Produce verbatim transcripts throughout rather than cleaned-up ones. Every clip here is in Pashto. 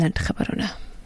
نن خبرونه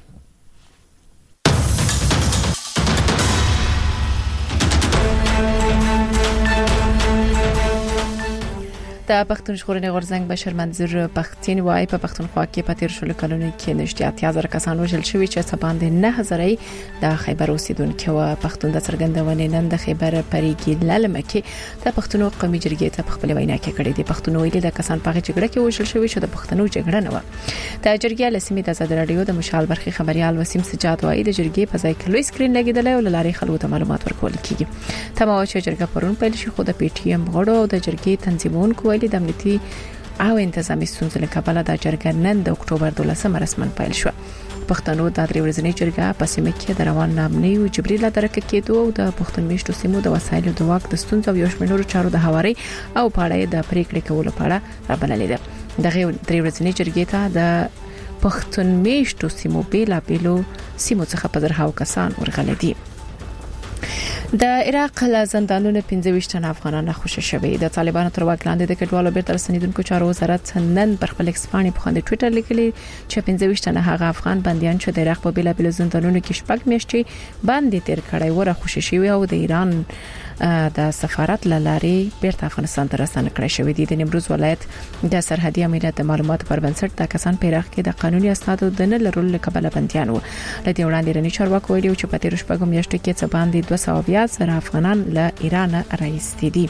د پښتون ژغورنې غورځنګ بشر منظور پښتين وای په پښتونخوا کې په تیر شلو کلونو کې نږدې اتیا زره کسان وژل شوي چې څه باندې نه هزارې د خیبر اوسیدونکو و. پښتون د څرګندونې نن د خیبر پریګي للمه کې د پښتونو قومي جرګې ته خپل وینا کې کړې دي. پښتون ویلي د کسان په جګړه کې وژل شوي چې د پښتنو جګړه نه و. د جرګې لسمې د آزاد رادیو د مشال برخي خبريال وسیم سجاد وای د جرګې په ځای کې لوی سکرین لګیدل او لاري خلکو ته معلومات ورکول کیږي. تمام چې جرګه پرون پیل شي خو د پی ټی ایم غړو او د جرګې تنظیمونکو د امنیتي او انتظامی ستونزو له کبله د جرګه نن د اکتوبر دولسمه رسماً پیل شو. پښتنو د درې ورځې جرګه په سیمه کې د روان نامنۍ او جبري له درکه کېدو او د پښتون میشتو سیمو د وسایلو د واک د ستونزو او یوشمنورو چارو د هواري او پاړې د پریکړې کولو په اړه رابللې ده. دغه درې ورځې جرګې ته د پښتون میشتو سیمو بیلا بیلو سیمو څخه په زرهاو کسان ورغلي دي. د عراق له زندانونو پنځه ویشت تن افغانان خوشی شوي. د طالبانو تر واک لاندې د کډوالو بیرته رسنیدونکو چارو وزارت نن پر خپل اکسپاني په خاندي ټوئیټر لیکلي چې پنځه ویشت تن هغه افغان بنديان چې د عراق په بیلا بیل زندانونو کې شپږ میاشتې باندې تیر کړي وره خوشی شوي او د ایران د سفارت لاري بیرته افغانستان ته رسنه کړی شوې دي. د نیمروز ولایت د سرحدي امنیت د معلوماتو پر بنسټ د کسان په عراق کې د قانوني اسنادو د نه لرلو کبله بنديان وو. لدې وړاندې رني چارواکو ویلي چې په تیر شپږم میاشت کې څه باندې دوه سوه بیا زره افغانان له ایران راایستي دي.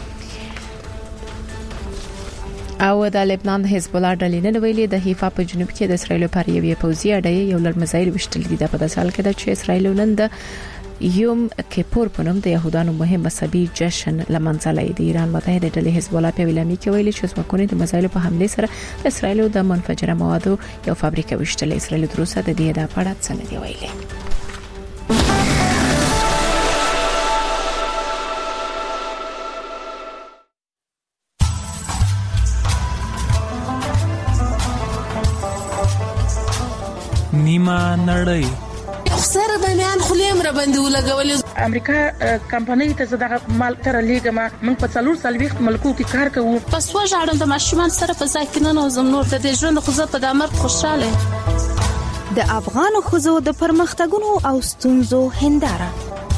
او د لبنان د حزب الله ډلې نن ویلي د حیفا په جنوب کې د اسرایل پر یوې پوځي اډې یو لړ میزایل وشتل دي. په داسې حال کې چې اسرایل نن د یوم کیپور په نوم د يهودانو مهم مذهبي جشن لمنځلې د ایران متحده ډلې حزب الله په ویلامي کې ویلي چې ځواکونه د مزایلو په حمله سره د اسرایل د منفجره موادو یو فابریکه وشتلې. اسرایل تر اوسه د دې د اړه څه نه دی ویلي. نیمه نړۍ سره د میان خلیم را باندې ولګولې. امریکا کمپنۍ ته زداغه مال تر لیګما موږ په څلور سلويخت ملکو کې کار کوو. پس وژاړم د ماشومان سره په ځای کې نه نوزم نور د ژوند خو زه په دامر خوشاله. د افغان خزو د پرمختګونو او ستونزو هنداره.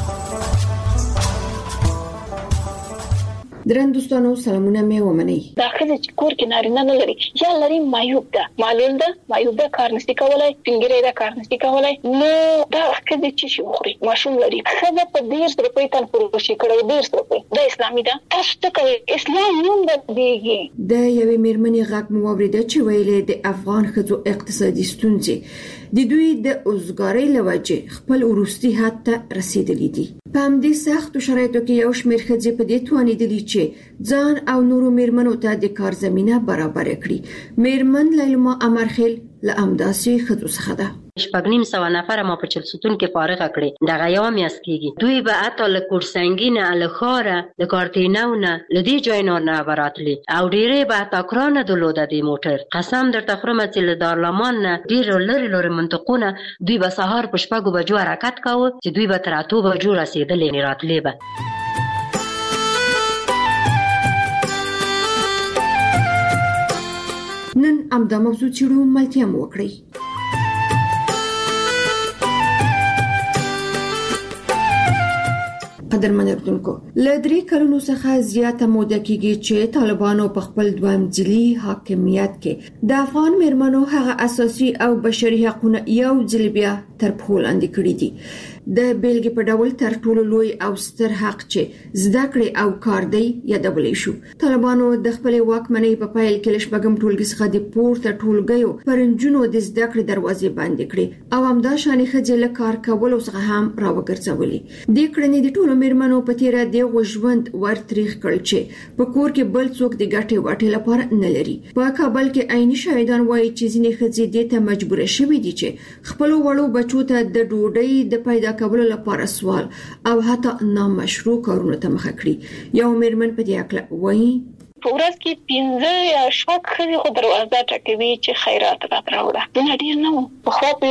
درن دوستانو سلامونه مې ومنئ. دا خزه چې کور کې نارینه نه لري یا لري مایوب ده معلول ده مایوب ده کار نشي کولای څنګه ده کار نشي کولای نو دا خزه چې شي وخوري ماشوم لري خزه په ډیر روپۍ تن پروشي کړو ډیر روپۍ د اسلامي ده تاسو ته کوي اسلام نوم دیږي. د یوې میرمنې غږ مو اوریده چې ویلې د افغان خزو اقتصادي ستونزې د دوی د اوزګارۍ لوجه خپل ورستي حد ته رسیدلې دي. په همدې سختو شرایطو کې یو شمېر ښځې په دې توانېدلې چې ځان او نورو میرمنو ته د کار زمينه برابر کړي. میرمن لیلما امرخیل له امداسي ښځو څخه ده. شپږ نیم سوه نفر ما په چلسوتون کې فارغ کړي. دغه یو میاس کېږي دوی به اته له کورسنګینه له خاره د کارتینونه لدی جوینور نه براتلی او ډیره به تاکرانه دلوده دی موټر قسم درته خرم چې له دارلمان نه ډیر لری لری منطقونه دوی به سهار په شپږو بجو حرکت کاوه چې دوی به تر اتو بجو رسیدلې نه راتلې به. نن امدا موضوع چیرو ملتیا مو وکړي. قدرمن اردوونکو لدري کلونو څخه زیاته موده کېږي چې طالبانو په خپل دویم ځلي حاکمیت کې د افغان میرمنو هغه اساسي او بشري حقوقونه یو ځل بیا تر پښو لاندې کړی دي. د بیلګې په ډول تر ټولو لوی او ستر حق چې زده کړې او کار دی یادولې شو. طالبانو د خپل واکمنۍ په پایل کې لشبګم ټولګي څخه د پورته ټولګیو پرنجونو د زده کړې دروازې بند کړې او همدا شانې خځې له کار کولو څخه هم راوګرځولې. د کړنې د ټولو میرمنو په تیره د ژوند ورتریخ کړ چې په کور کې بل څوک د ګټې واټې لپاره نه لري. په کابل کې عیني شاهدان وایي چې ځینې خځې دې ته مجبور شوې دي چې خپل وړو بچو ته د ډوډۍ د پیدا کولو لپاره سوال او حتی نامشروع کارونه ته مخه کړي. یو میرمن په دې اړه وایي په ورځ کې پنځه یا شپږ خزې خو دروازه ټکوي چې خیرات راوړه. دا ډیر نه و. په خو په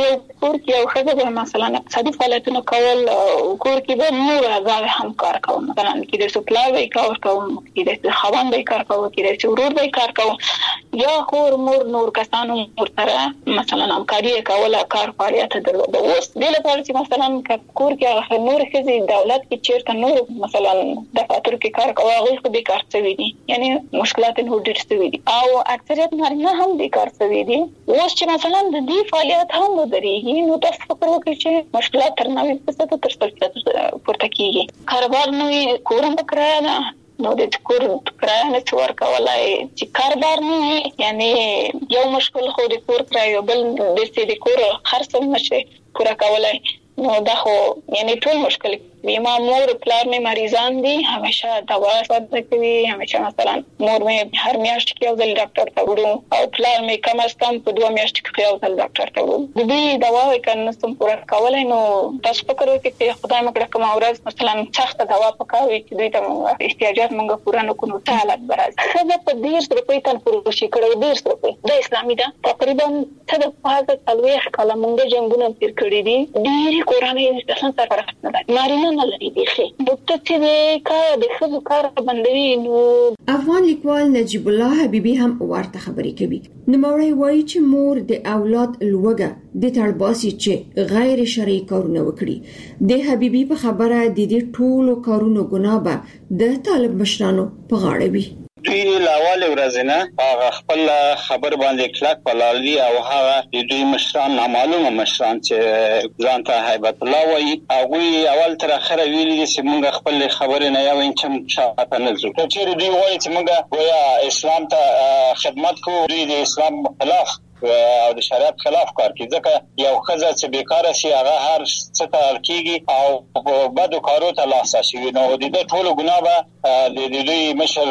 کور کې یو خزه به مثلا اقتصادي فعالیتونه کول کور کې به نور غاوي هم کار کوم مثلا کې د سپلای وی کار کوم کې د خوان وی کار کوم کې د ورور وی کار کوم یا خور مور نور کسانو ورته مثلا همکاري کوله کار فعالیت درلوده اوس د لپاره چې مثلا کور کې نور خزي دولت کې چیرته نور مثلا دفاتر کې کار کوي هغه خو به کار کوي دي یعنی مشکلات نه ډېر ستوي دي او اکثریت نارینه هم دي کار کوي دي اوس چې مثلا د دې فعالیت هم ودرېږي نو تاسو فکر وکړئ چې مشکلات تر نوي فیصد تر شپږ پورته کیږي کاروبار نوې کورم وکړه نو د کور کرایه نه څور کولای چې کاروبار نه یعنی یو مشکل خو د کور کرایه بل د سې د کور خرڅ نشي پورا کولای نو دا خو یعنی ټول مشکل بیمه مور پلار می مریضان دي همیشه دوا صدر کوي همیشه مثلا مور می هر میاشت کې یو ځل ډاکټر ته وړو او پلار می کم از کم په دوه میاشت کې یو ځل ډاکټر ته وړو د دې دوا وکړ سم پورا کولای نو تاسو فکر وکړئ چې خدای مکړه کوم ورځ مثلا سخت دوا پکاوي چې دوی ته احتیاجات موږ پورا نه کوو ته حالت برازي خزه په ډیر روپۍ تل پورا شي کړو ډیر روپۍ د اسلامي دا تقریبا څه د پازه تلويخ کله موږ جنگونه تیر کړی دي ډیر کورانه د څنګه سره فرق نه لري نارینه نه لري دغه دکتور چې کار د خزو کار بندوي نو افغان لیکوال نجیب الله حبیبی هم ورته خبرې کوي نو موري وایي چې مور د اولاد لوګه د تړباسي چې غیر شرعي کارونه وکړي د حبیبی په خبره د دې ټولو کارونو ګناه به د طالب مشرانو په غاړه وي دوی لاول ورځنه هغه خپل خبر باندې کلک پلالي او هغه د دوی مشران نامعلومه مشران چې ځان ته هیبت الله وایي هغه اول تر اخره ویلي چې موږ خپل خبره نه یو انچم شاته نه زو چې دوی وایي چې موږ ویا اسلام ته خدمت کوو دوی د اسلام خلاف او د شریعت خلاف کار کوي ځکه یو خزه چې بیکاره شي هغه هر څه ته کیږي او په بدو کارو ته لاس شي نو د دې ټولو ګناه به د دې مشر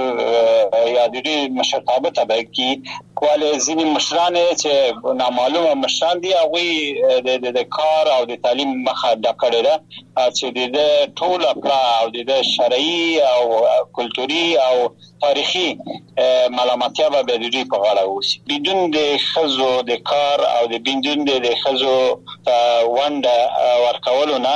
یا د دې مشرتابه ته کی کول ځینې مشران چې نامعلومه مشران دي هغه د کار او د تعلیم مخه د کړی ده چې د ټول او د شرعي او کلتوري او تاریخي ملامتیا به د دې په غاړه وسی بدون د خزو د کار او د بندون د خزو وند ورکولو نه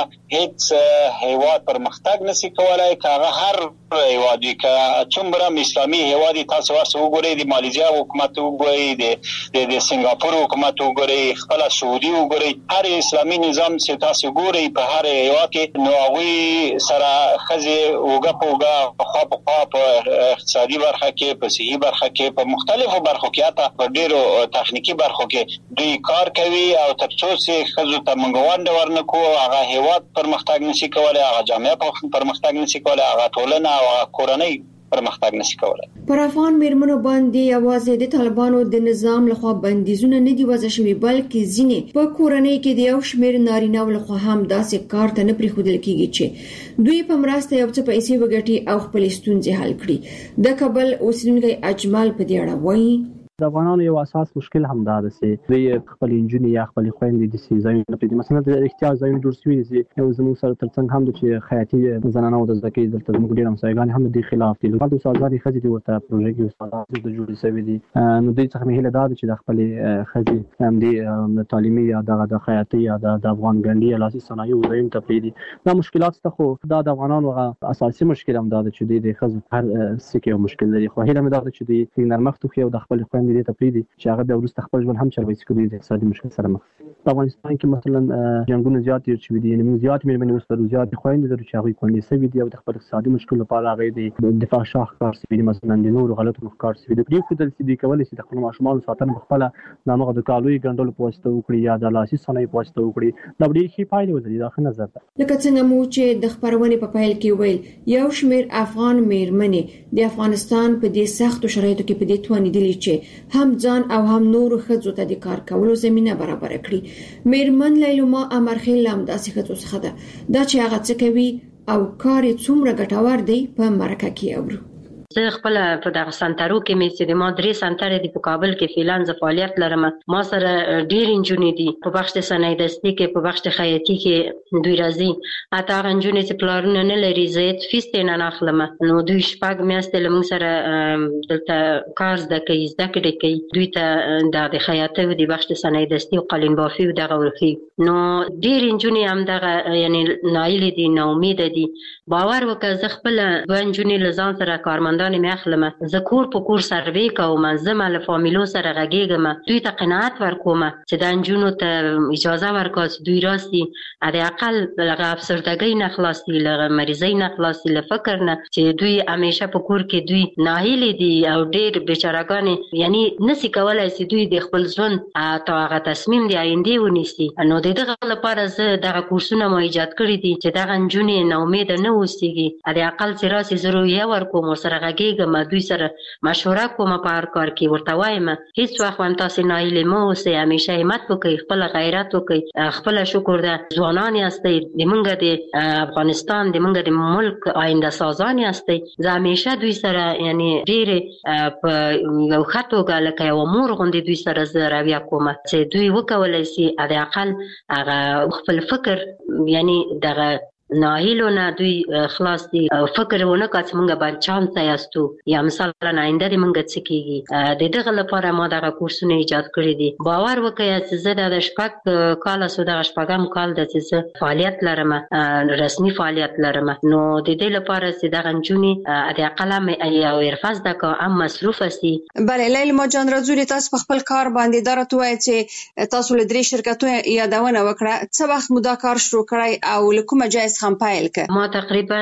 هیڅ هیواد پرمختګ نشي کولای کاغه هر هیوادي کا څومره اسلامي هیوادي تاسو ورسره وګورئ د ماليزیا حکومت وګورئ د د سنگاپور حکومت وګورئ خپل سعودي وګورئ هر اسلامي نظام چې تاسو وګورئ په هر هیواد کې نو هغه سره خزي وګه پوګه خو په خو په اقتصادي برخه کې په صحي برخه کې په مختلفو برخو کې اته په ډیرو تخنیکی برخو کې دوی کار کوي او ترڅو چې خزو ته منګوند ورنکو هغه هیواد پرمختګ نشي کولای هغه جامعه پرمختګ نشي کولای هغه ټولنه او کورنۍ پرمختګ نشي کولای پر افغان میرمنو باندې یوازې د طالبانو د نظام لخوا بندیزونه نه دی وضع شوی بلکې ځینې په کورنۍ کې د یو شمېر نارینه لخوا هم داسې کار ته نه پریښودل کیږي چې دوی په مرسته یو څه پیسې وګټي او خپل ستونزې حل کړي د کابل اوسیدونکو اجمال په دې اړه وایي د افغانانو یو اساس مشکل هم دا ده چې دوی خپل انجونې یا خپل خويندې د سي ځایونه په دې مثلا د احتیاج ځایونه جوړ شوي دي یو زموږ سره ترڅنګ هم د چې خیاطي زنانه او د زکه دلته موږ ډیر مسایګان هم د خلاف دي لکه د سازادي خځې د ورته پروژې کې استادان د جوړې شوی دي نو دوی څخه مهله دا چې د خپل خځې هم د تعلیمي یا د خیاطي یا د افغان ګنډي لاسي صنایع ځایونه ته دي دا مشکلات ته خو دا د افغانانو اساسي مشکل هم دا چې د خځې هر څه یو مشکل لري خو هله مې دا چې د نرمختو خو د خپل خويندې د تپریدي چې هغه د ورسته خپل ژوند هم چلوي چې د اقتصادي مشکل سره مخ په افغانستان کې مثلا جنگونه زیات دي چې دي نو زیات مېرمنې اوس پر زیات خويندې درو چې هغه کولې سوي دي او د خپل اقتصادي مشکل لپاره هغه د دفاع شاخ کار سوي مثلا د نورو غلطو کار سوي د پریو خدل سي دي کولې چې د خپل ماشومان ساتنه خپل نامغه د کالوي ګندل پوسټ وکړي یا د لاسي صنایع پوسټ وکړي دا ډېر ښه پایله ولري دا ښه نظر ده لکه څنګه مو چې د خبرونې په پیل کې ویل یو شمېر افغان مېرمنې د افغانستان په دې سختو شرایطو کې په دې توانیدلې چې هم ځان او هم نور خځو ته د کار کولو زمينه برابر کړي میرمن لیلوما امرخیل لام داسې خځو څخه ده دا چې هغه څه کوي او کار یې څومره ګټور دی په مرکه کې اورو زه خپل په دغه سنټرو کې مې چې ما درې سنټر دي په کابل کې فعلا ز فعالیت لرم. ما سره ډېر انجونې دي په بخش د صنایع دستي کې، په بخش د خیاطي کې دوی راځي. اته انجونې چې پلارونه نه لري زه فیس ته نه اخلم، نو دوی شپږ میاشتې له موږ سره دلته کار زده کوي، زده کړې کوي. دوی ته د خیاطۍ او د بخش د صنایع دستي او قالین بافي او دغه ورخي. نو ډېر انجونې هم دغه یعنی نایلې دي، نا امیده دي. باور وکړه زه خپل دوه انجونې له ځان سره کارمندانې مې اخلم، زه کور په کور سروې کوم، زه ما له فامیلو سره غږېږم، دوی ته قناعت ورکوم چې د انجونو ته اجازه ورکړه چې دوی راسي د اقل له افسردګۍ نه خلاص دي، له مریضۍ نه خلاص دي، له فکر نه چې دوی همیشه په کور کې دوی ناهیلې دي او ډېر بیچارهګانې یعنی نسی کولای چې دوی د خپل ژوند ته هغه تصمیم دی آینده ونیسي. نو د دغه لپاره زه دغه کورسونه مو ایجاد کړي دي چې دغه انجونې نا امیده نه اوسېږي. د اقل چې راسي زه رویه ورکوم، ورسره غږېږم، دوی سره مشوره کوم په هر کار کې، ورته وایم هېڅ وخت هم تاسې ناهیلې مه اوسئ، همیشه همت وکړئ، خپله غیرت وکړئ، خپله شکر ده ځوانان یاستئ، د موږ د افغانستان د موږ د ملک آینده سازان یاستئ. زه همیشه دوی سره یعنی ډېرې په یو ښه توګه لکه یوه مور غوندې دوی سره زه رویه کوم چې دوی وکولی سي د اقل هغه خپل فکر یعنی دغه ناهیلو نه دوی خلاص دي، فکر ونه کړه چې موږ باید چانسه یاستو یا مثلا آینده د موږ څه کېږي. د دغه لپاره ما دغه کورسونه ایجاد کړي دي. باور وکړئ چې زه د شپږ کاله سو دغه شپږم کال ده چې زه فعالیت لرم، رسمي فعالیت لرم. نو د دې لپاره چې دغه نجونې د اقل هم یو حرفه زده کړه هم مصروفه سي. بله لیلما جان رازولي، تاسو په خپل کار باندې دا راته وایئ چې تاسو له درې شرکتونو یادونه وکړه، څه وخت مو دا کار شروع کړی او له کومه ځایه هم پیل کړ؟ ما تقریبا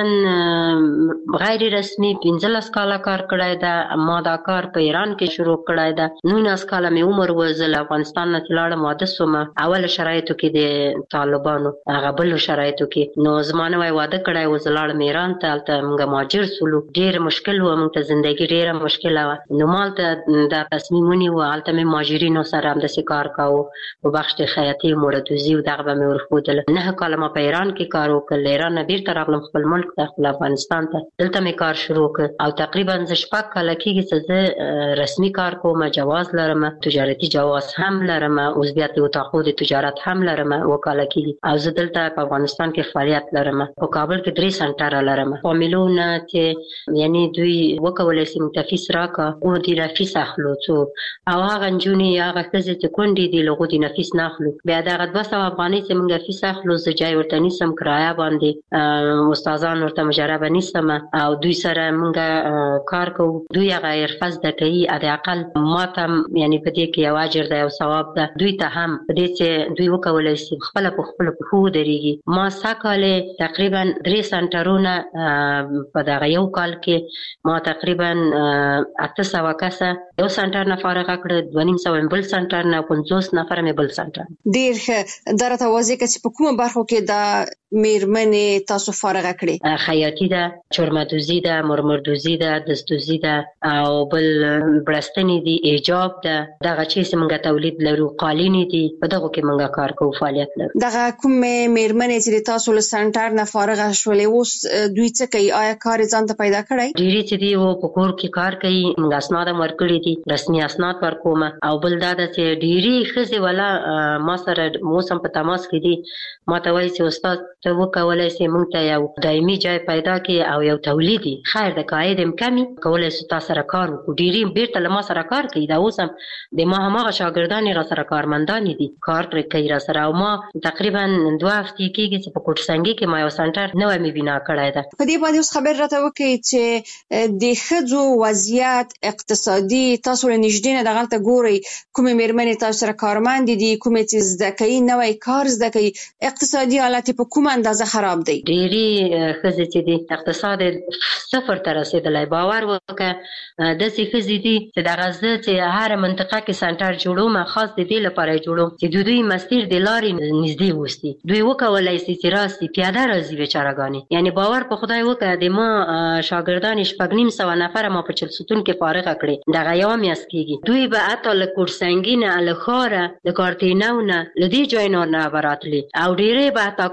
غیر رسمي پنځلس کاله کار کړی ده. ما دا کار په ایران کې شروع کړی ده. نولس کاله مې عمر و، زه له افغانستان نه چې لاړم واده سوم، اول شرایطو کې د طالبانو هغه بلو شرایطو کې. نو زما نوی واده کړی و، زه لاړم ایران ته، هلته موږ مهاجر سولو. ډېر مشکل و، موږ ته زندګي ډېره مشکله وه. نو ما هلته دا تصمیم ونیو، هلته مې مهاجرینو سره همداسې کار کاوه په بخش د خیاطۍ موردوزي او دغه به مې ورښودله. نهه کاله ما په ایران کې کار وکړ، له ایران نه بیرته راغلم خپل ملک ته، خپل افغانستان ته، دلته مې کار شروع کړ او تقریبا زه شپږ کاله کېږي چې زه رسمي کار کوم، جواز لرم، تجارتي جواز هم لرم، اوس بیا د اتاقو د تجارت هم لرم، اوه کاله کېږي. او زه دلته په افغانستان کې فعالیت لرم. په کابل کې درې سنټره لرم. فامیلو نه چې یعنی دوی وکولی سي موږ ته فیس راکړه، او دې نه فیس اخلو څو او هغه نجونې هغه ښځې چې کونډې دي له هغو دې نه فیس نه اخلو. بیا دغه دوه سوه افغانۍ چې موږ فیس اخلو، زه جای ورته نیسم کرایه باندې، استادان ورته مجربه نیسم او دوی سره موږ کار کوو. دوی هغه حرفه زده کوي، د اقل ما ته یعنی په دې کې یو اجر ده، یو ثواب ده. دوی ته هم په دې چې دوی وکولی سي خپله په خپلو پښو ودرېږي. ما سږ کال تقریبا درې سنټرونه په دغه یو کال کې ما تقریبا اته سوه کسه یو سنټر نه فارغه کړه، دوه نیم سوه بل سنټر نه، پنځوس نفره مې بل سنټر. ډېر ښه. دا راته واضح کړه چې په کومه برخو کې دا میرمنې تاسو فارغه کړې؟ خیاطي ده، چرمدوزي ده، مرمردوزي ده، دستوزي ده او بل بړستنې دي، ایجاب ده، دغه چې موږ تولید لرو، قالینې دي، په دغو کې موږ کار کوو، فعالیت لرو. دغه کومې میرمنې چې تاسو له سنټر نه فارغه شولې، اوس دوی څه کوي؟ آیا کار یې ځان ته پیدا کړی؟ ډېرې چې دي و په کور کې کار کوي، موږ اسناد هم ورکړي دي، رسمي اسناد ورکوم. او بل دا ده چې ډېرې ښځې والا ما سره اوس هم په تماس کې دي، ما ته وایي چې استاد ته وکولی سي موږ ته یو دایمي ځای پیدا کړي او یو تولیدي خیر د قاعد هم کمي کولی سو تا سره کار وکړو. ډېرې بیرته له ما سره کار کوي. دا اوس هم د ما هماغه شاګردانې را سره کارمندانې دي، کار ترې کوي را سره. او ما تقریبا دوه هفتې کېږي چې په کوټسنګي کې ما یو سنټر نوی مې بنا کړی ده. په دې باندې اوس خبر راته وکړئ چې د ښځو وضعیت اقتصادي تاسو له نږدې نه دغلته ګورئ، کومې مېرمنې تاسو سره کارمندې دي، کومې چې زده کوي، نوی کار زده کوي، اقتصادي حالت په کومه اندازه خراب دی؟ ډېرې ښځې چې دي اقتصاد صفر ته رسېدلی. باور وکړه داسې ښځې دي چې دغه زه چې هره منطقه کې سنټر جوړوم، خاص د دې لپاره یې جوړوم چې د دوی مسیر د لارې نږدې اوسي. دوی وکولی سي چې راسي پیاده راځي بېچارهګانې. یعنې باور په خدای وکړه د ما شاګردانې شپږ نیم سوه نفره ما په چلسوتون کې فارغه کړې، دغه یوه میاشت کېږي. دوی به حتی له کوټسنګي نه، له ښاره، د کارتینو نه، له دې ځایونو نه به راتلې او ډېرې به حتی کرانه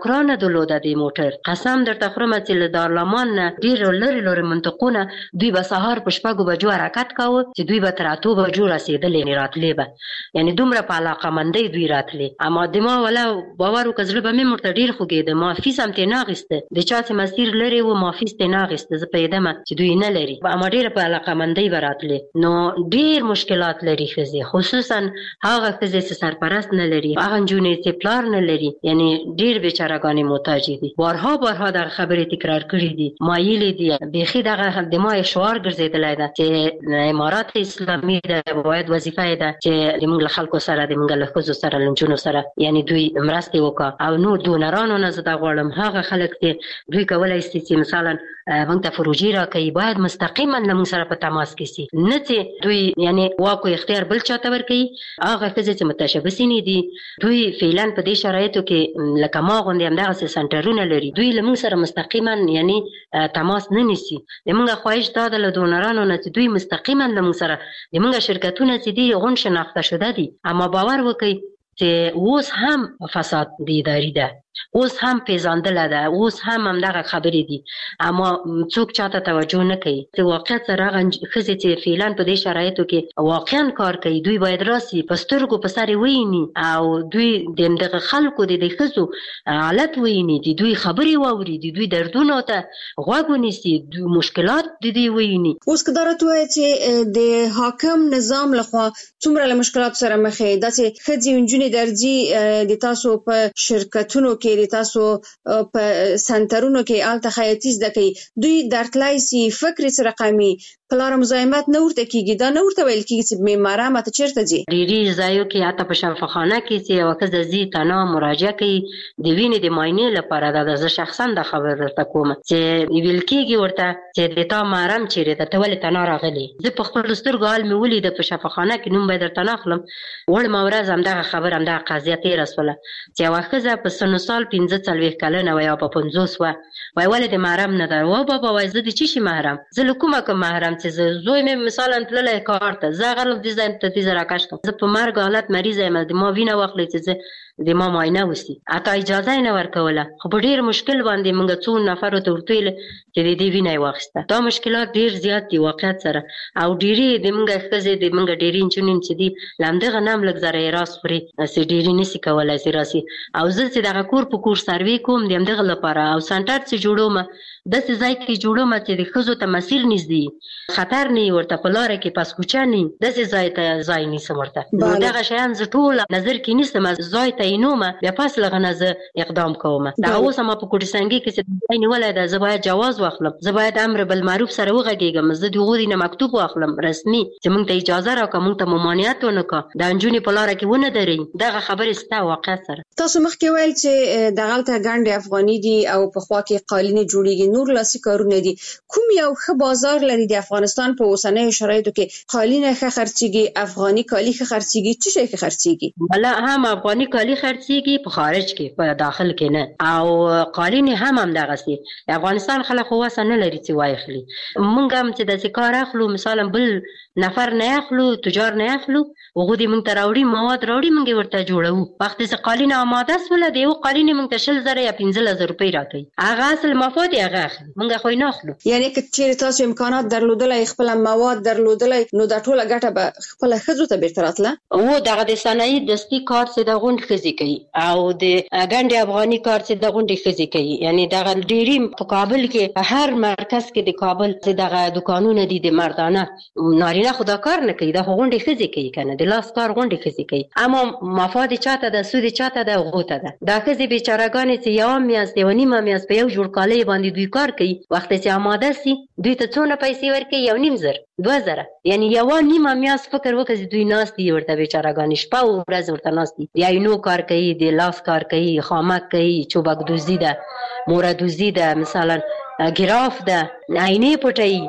درلوده د موټر. قسم درته خورم چې له دارالمان نه ډیر لري لري منطقونه دوی به سهار په شپږو بجو حرکت کاوه چې دوی به تر اتو بجو رسیدلې نه راتلې به، یعنی دومره په علاقه مندۍ دوی راتلې. اما د ما ولا باور وکړ زړه به مې مرته ډیر خوږېده. ما فیس هم ته نه غسته د چا چې مسیر لري و ما فیس ته نه غسته زه پیدم چې دوی نه لري. اما ډیر په علاقه مندۍ براتلې نو ډیر مشکلات لري خزي، خصوصا هغه خزي چې سرپرست نه لري، هغه جونې چې پلار نه لري، یعنی ډیر بیچارهګانې محتاج دي. بارها بارها دا خبرې تکرار کړې دي، مایل دي بيخي دغه د ما شعار ګرځیدلای ده چې امارات اسلامي د باید وظیفه ده چې د موږ خلکو سره د موږ له خزو سره لنجونو سره یعنی دوی مرستې وکړه. او نو دونرانو نه زه دا غواړم هغه خلک چې دوی کولای شي چې مثلا موږ ته فروجي راکوي باید مستقیما له موږ سره په تماس کې شي، نه چې دوی یعنی واکو اختیار بل چاته ورکوي. هغه ښځې چې متشبثینې دي دوی فعلا په دې شرایطو کې لکه ما غوندې همدغسې سنټرونه لري، دوی له موږ سره مستقیما یعنی تماس نه نیسي. د موږ خواهش دا ده له دونرانو نه چې دوی مستقیما له موږ سره د موږ شرکتونه چې دي غون شناخته شده دي، اما باور وکړئ چې اوس هم فساد د اداري ده، اوس هم پیژندل ده، اوس هم همدغه خبرې دي، اما څوک چاته توجه نه کوي. چې واقعیت سره هغه ښځې چې فعلا په دې شرایطو کې واقعا کار کوي دوی باید راسي په سترګو په سر ویني او دوی د دغه خلکو د دې ښځو حالت ویني، د دوی خبرې واوري، د دوی دردونو ته غوږ ونیسي، دوی مشکلات د دوی ویني. اوس که دا راته وایي چې د حاکم نظام لخوا څومره له مشکلات سره مخ یې، داسې ښځې نجونې درځي د تاسو په شرکتونو کې د تاسو په سنټرونو کې الته خیاطي زده کوي، دوی درتلای سي فکر سره قامي پلار مزاحمت نه ورته کیږي، دا نه ورته ویل کیږي چې معماره ماته چیرته ځي. ډیری ځایو کې حتی په شفاخانه کې چې یو کس د زی تنه مراجعه کوي د وینې د معاینې لپاره، دا زه شخصا د خبر درته کوم چې ویل کیږي ورته چې د تا محرم چیرې ده، ته ولې تنه راغلی. زه په خپل سترګو حال مې ولید په شفاخانه کې، نوم به درته نه اخلم، وړمه ورځ همدغه خبر همدغه قضیه تېره شوله چې یوه ښځه په سن سال پنځه څلوېښت کلنه وه یا په پنځوس وه، وایي ولې د محرم نه ده. وا بابا وایي زه د چی شي محرم، زه له کومه کوم محرم چې زه زوی مې مثلا تللی کار ته، زه هغه دې ځای ته دې زه راکش کړم، زه په مرګ حالت مریض یم، د ما وینه واخلئ چې زه د ما معاینه وسي، حتی اجازه یې نه ورکوله. خو په ډېر مشکل باندې موږ څو نفرو ته ورته ویل چې د دې وینه یې واخیسته. دا مشکلات ډېر زیات دي واقعیت سره، او ډېرې د موږ ښځې د موږ ډېرې نجونې چې دي له همدغه نه هم لږ ذره یې راس خوري، چې ډېرې نشي کولی چې راسي. او زه چې دغه کور په کور سروې کوم د همدغه لپاره، او سنټر چې جوړوم داسې ځای کې جوړوم چې د ښځو ته مسیر نږدې خطر نه ورته په لاره کې پس کوچه نه داسې ځای ته ځای نیسم ورته. نو دغه شیان زه ټول نظر کې نیسم، ځای ته یې نومه بیا پس له هغه نه زه اقدام کوم. دغه اوس هم په کوټسنګي کې چې ځای نیولی ده زه باید جواز واخلم، زه باید امر بالمعروف سره وغږېږم، زه د هغوی نه مکتوب واخلم رسمي چې موږ ته اجازه راکړه، موږ ته ممانعت ونه کړه، د نجونې په لاره کې ونه درېږي. دغه خبرې شته واقعیت سره. تاسو مخکې ویل چې دغلته ګنډې افغاني دي او پخوا کې قالینې جوړېږي، نور لاسي کارونه دي. کوم یو ښه بازار لري د افغانستان په اوسنیو شرایطو کې؟ قالینه ښه خرڅېږي، افغاني کالي ښه خرڅېږي، څه شی ښه خرڅېږي؟ بله هم افغاني کالي خرڅېږي په خارج کې، په داخل کې نه، او قالینې هم همدغسې. د افغانستان خلک خو وسه نه لري چې واخلي. موږ هم چې داسې کار اخلو مثلا بل نفر نه اخلو، تجار نه اخلو، هغوی دې موږ ته راوړي مواد راوړي، موږ یې ورته جوړوو. وخت چې قالینه آماده شوله د یو قالینې موږ ته شل زره یا پنځلس زره روپۍ راکوي، هغه اصل مفاد یې هغه اخلي، موږ خو یې نه اخلو. یعنې که چېرې تاسو امکانات درلودلی، خپله مواد درلودلی، نو دا ټوله ګټه به خپله ښځو ته بېرته راتله؟ و دغه د صنایي دستي کار چې د غونډ ښځې کوي، او د ګنډې افغاني کار چې د غونډې ښځې کوي، یعنې دغه ډېرې په کابل کې په هر مرکز کې د کابل چې دغه دوکانونه دي د مردانه، نارینه خو دا کار نه کوي، دا خو غونډې ښځې کوي که نه، د لاس کار غونډې ښځې کوي. اما مفاد چاته ده، سود چاته ده، هغو ته ده. دا ښځې بېچارهګانې چې یوه میاشت یوه نیمه میاشت په یو جوړ کالۍ باندې دوی کار کوي، وخت چې آماده سي دوی ته څونه پیسې ورکوي؟ یو نیم زر، دوه زره، یعنې یوه نیمه میاشت فکر وکړه چې دوی ناست دي ورته بېچارهګانې، شپه او ورځ ورته ناست دي، د عینو کار کوي، د لاس کار کوي، خامک کوي، چوبک دوزي ده، موره دوزي ده، مثلا ګراف ده، عینې پټوي،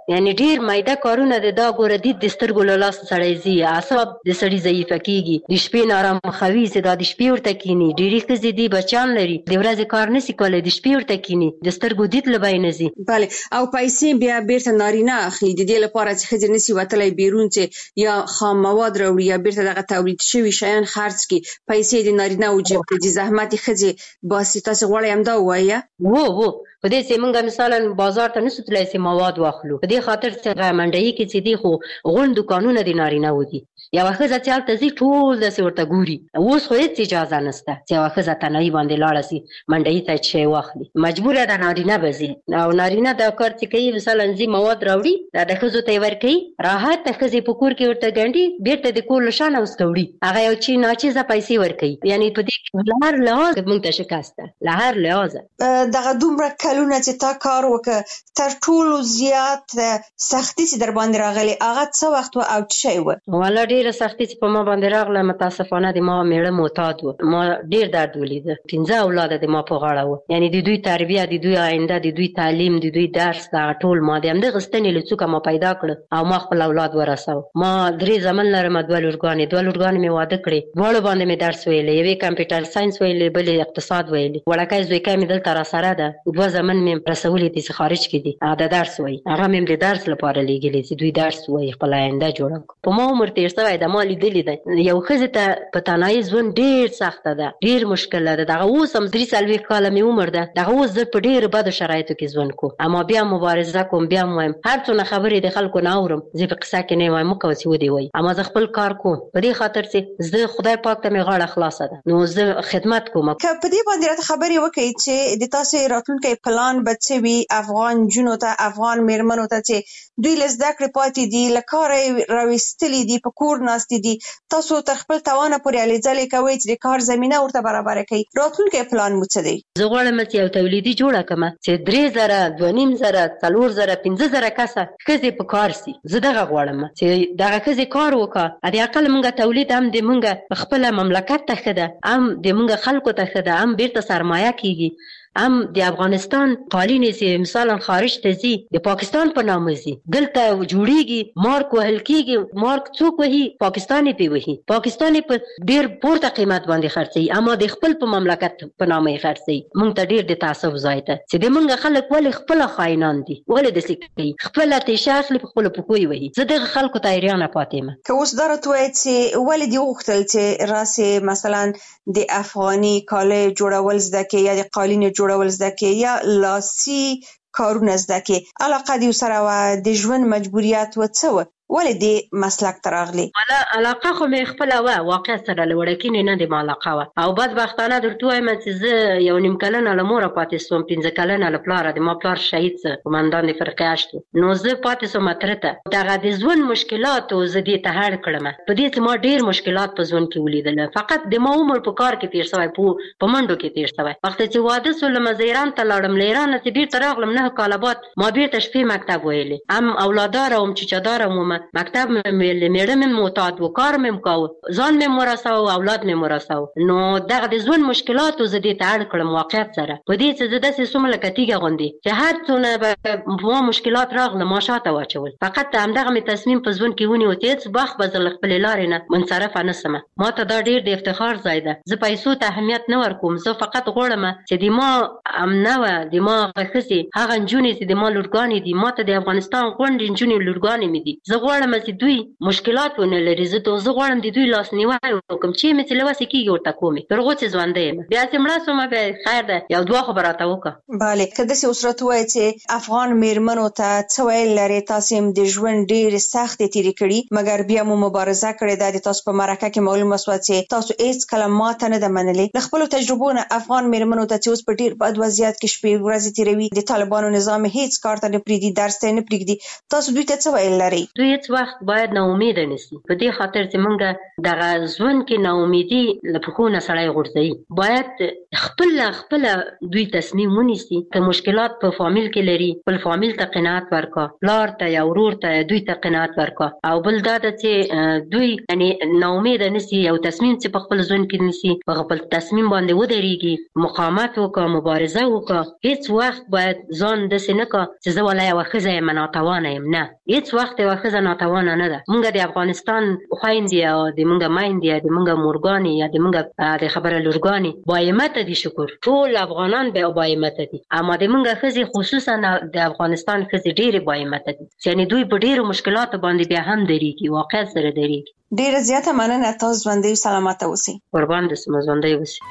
یعنی ډیر مایده کارونه د دا ګوره دید د سترګو له لاسه سړی ځي، اعصاب د سړي ضعیفه کیږي، د شپې نارام خوي چې دا د شپې ورته کینی، ډیری ښځې دي بچیان لري د ورځې کار نشي کولی، د شپې ورته کینی، د سترګو دید له بینه ځي. بله او پیسې بیا بیرته نارینه اخلي د دې لپاره چې ښځې نشي وتلی بیرون چې یا خام مواد راوړي یا بیرته دغه تولید شوي شیان خرڅ کړي، پیسې د نارینه و جیب ته ځي، زحمت یې ښځې باسي. تاسې غواړئ همدا ووایه؟ وو وو په دې چې موږ مثلا بازار ته نشو تللی چې مواد واخلو، په دې خاطر چې منډیي کې چې دي خو غون دکانونه د نارینه و دي، یوه ښځه چې هلته ځي ټول داسې ورته ګوري. اوس خو هېڅ اجازه نشته چې یوه ښځه تنهایي باندې لاړه شي منډیي ته شی واخلي، مجبوره ده نارینه به ځي او نارینه دا کار چې کوي مثلا ځي مواد راوړي دا د ښځو ته یې ورکوي، راحت ته ښځې په کور کې ورته ګنډي، بیرته د کور له شانه اوسته وړي، هغه یو چې ناچیزه پیسې ورکوي. یعنی په دې کې له هر لحاظ موږ ته شکست ده، له هر لحاظه. دغه دومره کلونه چې تا کار وکړه تر ټولو زیات سختي چې در باندې راغلې هغه څه وخت و او څه شی و؟ والا ډېره سختي چې په ما باندې راغله متاسفانه د ما میړه معتاد و، ما ډېر درد ولیده، پنځه اولاده د ما په غاړه و، یعنی د دوی تربیه، د دوی آینده، د دوی تعلیم، د دوی درس، دغه ټول ما د همدغه ستنې له څوکه ما پیدا کړه او ما خپل اولاد ورسو. ما درې زامن لرم، دوه لورګانې، دوه لورګانې مې واده کړې، دواړو باندې مې درس ویلی، یوې کمپیوټر ساینس ویلی، بلې اقتصاد ویلی، وړکی زویکی مې دلته راسره ده، دوه زامن مې رسولي دي چې خارج کې دي، هغه د درس وایي، هغه مې د درس لپاره لیږلي چې دوی درس وایي خپل آینده جوړه کړو. په ما عمر تېر شوی ده، ما لیدلي ده یو ښځې ته په تنهایي ژوند ډېر سخته ده، ډېر مشکله ده. دغه اوس هم درې څلوېښت کاله مې عمر ده، دغه اوس زه په ډېرو بدو شرایطو کې ژوند کوم، اما بیا مبارزه کوم، بیا هم وایم هر څونه خبرې د خلکو نه اورم، زه په قصه کې نه وایم مه کوه چې ودې وایي، اما زه خپل کار کوم په دې خاطر چې زه خدای پاک ته مې غاړه خلاصه ده، نو زه خدمت کوم. که په دې باندې راته خبرې وکړئ چې د تاسې راتلونکی پلان به څه وي افغان نجونو ته، افغان میرمنو ته چې دوی له زده کړې پاتې دي، له کاره یې راویستلي دي، په کور ناستې دي، تاسو تر خپل توانه پورې هلې ځلې کوئ چې د کار زمینه ورته برابره کوي، راتلونکی پلان مو څه دی؟ زه غواړم چې یو تولیدي جوړه کړم چې درې زره، دوه نیم زره، څلور زره، پنځه زره کسه ښځې په کار سي. زه دغه غواړم چې دغه ښځې کار وکړه، د اقل موږ تولید هم د موږ خپله مملکت ته ښه ده، هم د موږ خلکو ته ښه ده، هم بیرته سرمایه کیږي، هم د افغانستان قالین چې مثلا خارج ته ځي د پاکستان په نامه ځي، دلته جوړیږي، مارک وهل کیږي، مارک څوک وهي؟ پاکستان یې پې وهي، پاکستان یې په ډېر پورته قیمت باندې خرڅوي، اما د خپل په مملکت په نامه یې خرڅوي. موږ ته ډېر د تعصب ځای ده چې د موږ خلک ولې خپله خاینان دي، ولې داسې کوي، خپله تیشه اخلي په خپلو پښو یې وهي. زه دغه خلکو ته حیرانه پاتې یم. که اوس دا راته ووایې چې ولې دې وغوښتل چې راسې مثلا د افغاني کالیو جوړول زده کړې یا د قالینو جوړول زده کړې یا لاسي کارونه زده کړې، علاقه دې ورسره وه، د ژوند مجبوریت و، څه و؟ ولې دې مسلک ته راغلې؟ والا علاقه خو مې خپله وه، واقع سره له وړکینې نه د علاقه وه، او بدبختانه درته وایم چې زه یو نیم کلنه له موره پاتې سوم، پنځه کلنه له پلاره، د ما پلار شهید څه قومندان د فرقې اشت و، نو زه پاتې سوم تره ته. دغه د ژوند مشکلاتو زه دې ته هړ کړم، په دې چې ما ډېر مشکلات په ژوند کې ولیدل، فقط د ما عمر په کار کې تېر شوی، په منډو کې تېر شوی. وخت چې واده سولم زه ایران ته لاړم، له ایرانه چې بېرته راغلم نه کاله بعد ما بېرته شپې مکتب ویلې، هم اولاداره وم، چچاداره وم، مکتب مې ویلې، میړه مې معتاد و، کار مې کوه، ځان مې مرسوه، اولاد مې مرسوه. نو دغه د ژوند مشکلاتو زه دې ته اړ کړم واقعیت سره، په دې چې زه داسې سوم لکه تیږه غوندې چې هر څونه به ما مشکلات راغله ما شاته واچول، فقط همدغه مې تصمیم په ژوند کې ونیو چې هېڅ وخت به زه له خپلې لارې نه منصرفه نه سمه. ما ته دا ډېر د افتخار ځای ده، زه پیسو ته اهمیت نه ورکوم، زه فقط غواړم چې د ما امنه وه، د ما هغه ښځې، هغه نجونې چې د ما لورګانې دي، ما ته د افغانستان غونډې نجونې لورګانې مې دي، زه غواړم چې دوی مشکلات ونه لري، زه ته زه غواړم د دوی لاسنیوی وکړم، چې مې چې له وسې کېږي ورته کومې، تر هغو چې ژوندی یم، بیا چې مړه شومه بیا خیر ده، یو دوه خو به راته وکړه. بله، که داسې اوس راته ووایې چې افغان میرمنو ته څه ویل لرې، تاسې هم د ژوند ډېرې سختې تېرې کړي مګر بیا مو مبارزه کړې ده، د تاسو په مرکه کې معلومه شوه چې تاسو هېڅکله ماته نه ده منلې. له خپلو تجربو نه افغان میرمنو ته چې اوس په ډېر بد وضعیت کې شپې ورځې تېروي، د طالبانو نظام هېڅ کار ته نه پرېږدي، درس ته نه پرېږدي، تاسو دوی ته څه ویل لرئ؟ دوی هیڅ وخت باید نا امید نشي. په دې خاطر چې موږ دغه ژوند کې نا امیدي لپاره سړی غورځي، باید خپل خپل دوی تصمیم ونیسي. که مشکلات په فامیل کې لري، بل فامیل ته قناعت ورکا، پلار ته یا ورور ته دوی ته قناعت ورکا، او بل دا چې دوی یعنی نا امید نشي او تصمیم چې په خپل ژوند کې نشي په خپل تصمیم باندې ودرېږي، مقاومت وکړه، مبارزه وکړه. هیڅ وخت باید ځان داسې نه کا چې زه ولا یو ښځه یم ناتوانه یم. نه، هیڅ وخت یو ښځه ناتوانه نه ده. موږ د افغانستان خویندې او د موږ میندې د موږ مورګانې یا د موږ د خبره لورګانې باهمته دي. شکر ټول افغانان به باهمته دي، اما د موږ ښځې خصوصا د افغانستان ښځې ډېرې باهمته دي، یعنی دوی په ډېرو مشکلاتو باندې بیا هم درېږي، واقعیت سره درېږي. ډېره زیاته مننه. تاسو ژوندۍ او سلامته اوسئ. قربان دې سم، ژوندۍ اوسئ.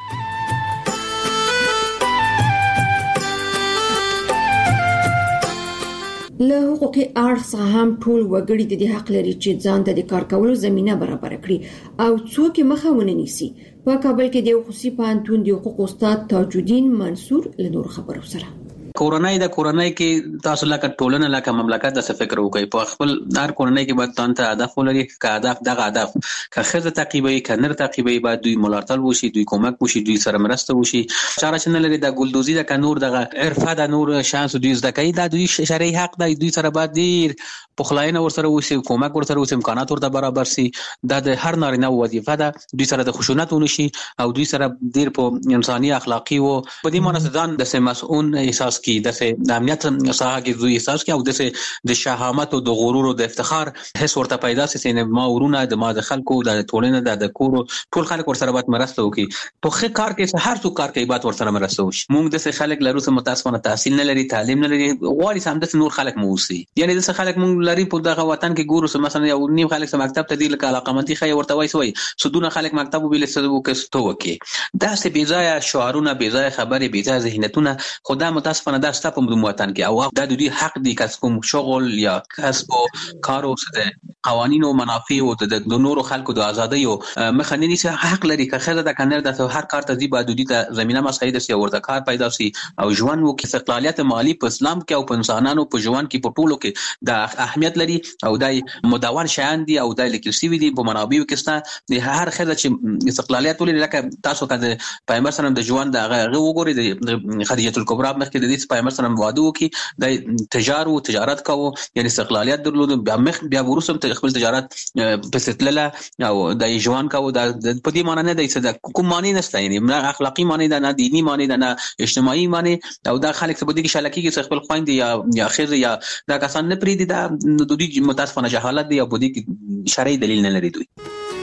له حقوقي اړخ څخه هم ټول وګړي د دې حق لري چې ځان ته د کار کولو زمينه برابر کړي او څوک مخه ونه نیسي. په کابل کې د خصوصي پوهنتون د حقوق استاد تاج الدین منصور له نور خبرو سره کورنۍ د کورنۍ کې تاسو لکه ټولنه لکه مملکت د څه فکر وکړي. په خپل هر کورنۍ کې باید تاسو ته هدف ولري، که هدف دغه هدف که خزه تعقیبوي که نر تعقیبوي، باید دوی ملاتړ وشي، دوی کومک وشي، دوی سره مرسته وشي. چاره چې نه لري د ګلدوزي د کنور دغه عرفه د نور شانس دوی زده کوي، دا دوی شرعي حق دی. دوی سره باید ډیر پخلاینه ورسره وشي، کومک ورسره وشي، امکانات ورته برابر شي. دا د هر نارینه وظیفه ده. دوی سره د خشونت ونشي او دوی سره ډیر په انساني اخلاقی او په دې معنی ځان د مسؤل احساس کی، د امنیت ساحه کې دوی احساس کی او د شهامت او د غرور او د افتخار حس ورته پیدا شي چې ما ورونه د ما د خلکو د ټولنې د کور ټول خلک ورسره باید مرسته وکړي. په ښه کار کې هر څوک کار کوي باید ورسره مرسته وشي. موږ د څه خلک لرو چې متاسفانه تحصیل نه لري، تعلیم نه لري، غواړي سم د نور خلک مو وسی. یعنی د څه خلک موږ لري په دغه وطن کې ګورو چې مثلا یو نیم خلک چې مکتب ته دی لکه علاقمندي خي ورته وایي سوی سودونه خلک مکتب وبیل سدو کې ستو وکي. دا څه بیځای شعارونه، بیځای خبرې، بیځای ذهنیتونه خدا متاسفانه دا ستاسو په وطن کې او دا د دوی حق دی چې کوم شغل یا کسب او کار او څه قوانین او منافع او د نورو خلکو د ازادۍ او مخنیوي څخه حق لري. که خزه د کنر د هر کار ته دی باید د زمينه مساعده سي ورته کار پیدا سي او ژوند وو کې استقلالیت مالی په اسلام کې او په انسانانو په ژوند کې په ټولو کې د اهمیت لري او دای مدون شیان دي او دای لیکل سوي دي په منابعو کې ست د هر خزه چې استقلالیت ولري. لکه تاسو کده پیغمبر سره د ژوند دغه وګوري د خدیجه الکبرى مخکې د دې پیغمبر سره واده وکي د تجارت او تجارت کاوه، یعنی استقلالیت درلود. بیا مخ بیا ورسره خپل تجارت په ستلله او د ژوند کاوه. د په دې معنی نه دی چې د کوم معنی نشته، یعنی نه اخلاقی معنی ده، نه دینی معنی ده، نه اجتماعي معنی. او دا خلک په دې کې شلکی کې خپل خويندې یا یا خیر یا دا کسان نه پریدي. دا د دوی متاسفانه جهالت دی او په دې کې شرعي دلیل نه لري دوی.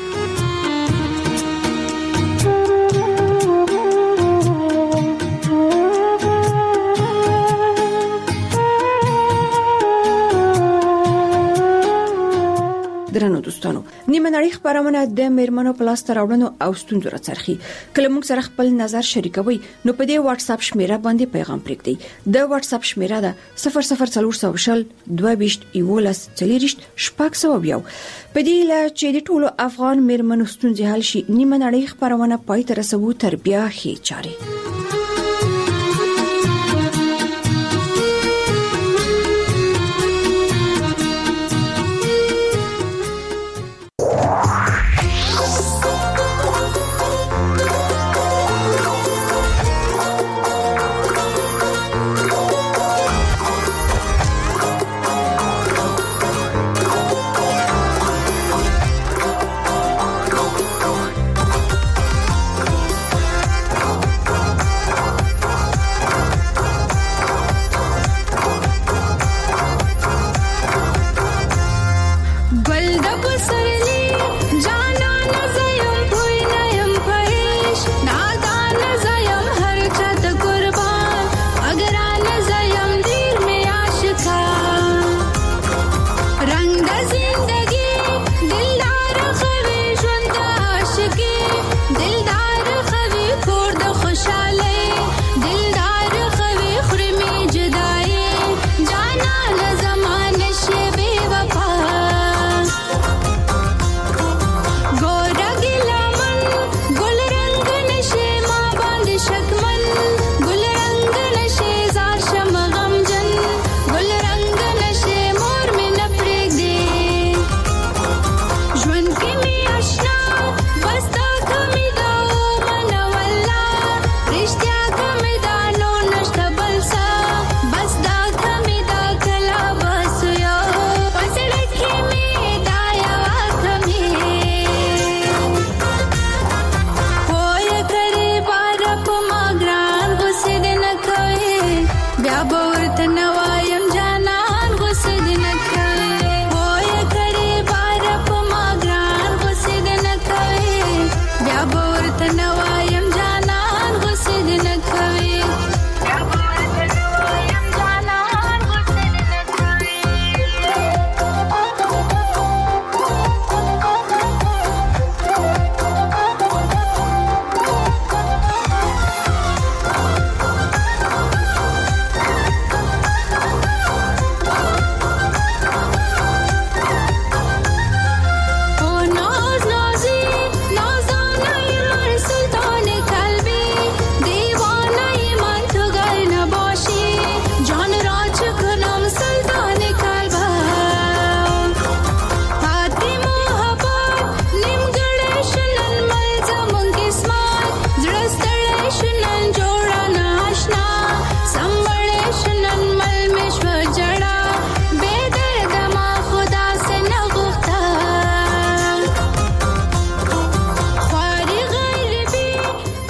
درنو دوستانو، نیمه نړۍ خبرونه د میرمنو پلاستر راوړنو او ستونزو راڅرخي. کله موږ سره خپل نظر شریکوي نو په دې واتس اپ شمیره باندې پیغام پرېږدئ. د واتس اپ شمیره ده صفر صفر څلور سوه شل دوه ویشت یولس څلېرویشت شپږ سوه یو. په دې له چې د ټولو افغان میرمنو ستونزې حل شي، نیمه نړۍ خبرونه پای ته رسوو تر بیا ښې چارې.